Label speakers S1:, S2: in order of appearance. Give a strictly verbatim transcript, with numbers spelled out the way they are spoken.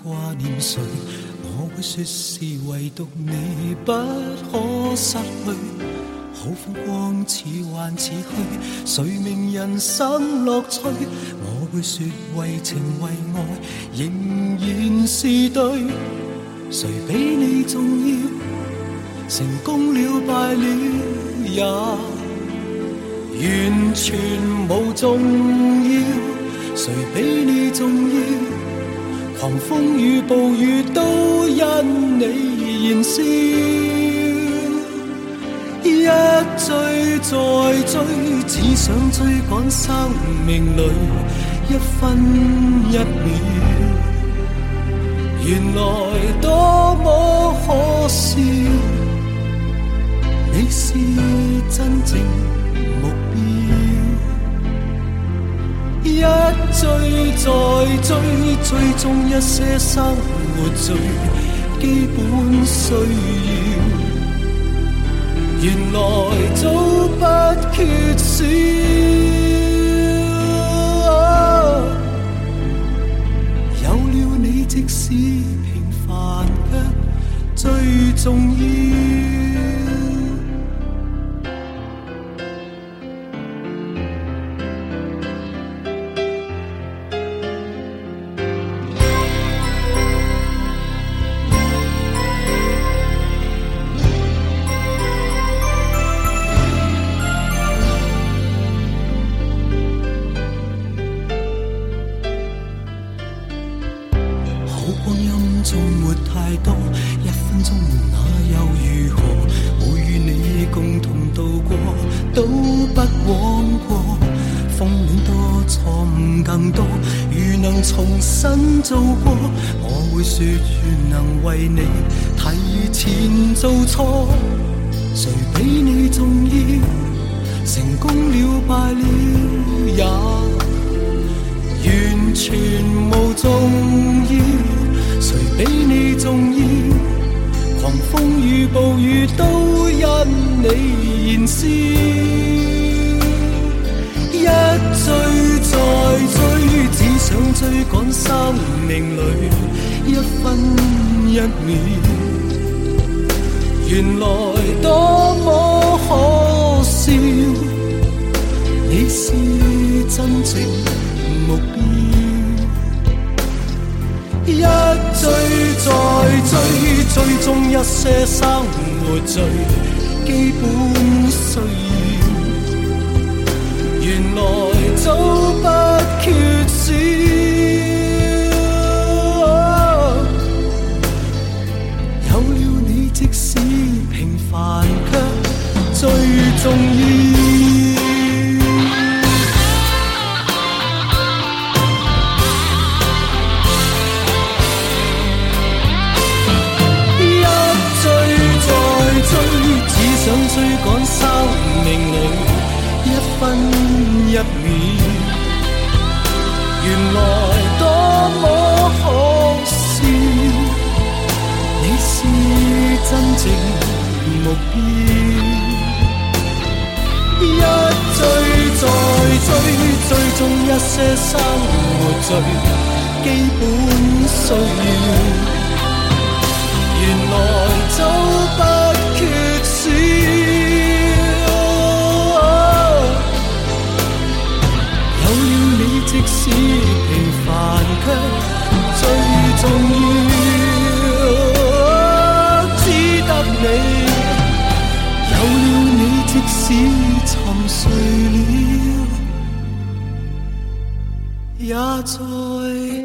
S1: 挂念谁？我会说是唯独你不可失去。好风光似幻似虚，谁明人生乐趣？我会说为情为爱仍然是对。谁比你重要？成功了败了也完全无重要。谁比你重要？狂风与暴雨都因你燃烧。一追再追，只想追赶生命里一分一秒。原來多麼可笑，你是真正目標。一追再追，追蹤一些生活最基本需要。原來早不缺少，有了你即使平凡卻最重要。光陰縱沒太多，一分鐘那又如何？會與你共同度過，都不枉過。風戀多，錯誤更多，如能重新做過，我會說願能為你提前做錯。誰比你重要？成功了敗了也完全無重要。誰比你重要？狂風與暴雨都因你燃燒。一追再追，只想追趕生命裏一分一秒。原來多麼可笑，你是真正目標。一追再追，追蹤一些生活最基本需要。原來早不缺少，有了你即使平凡卻最重要。只想追趕生命裏一分一秒，原來多麼可笑，你是真正目標。一追再追，追蹤一些生活最基本需要。原來早不缺少，有了你即使平凡卻最重要。只得你，有了你即使沉睡了，也在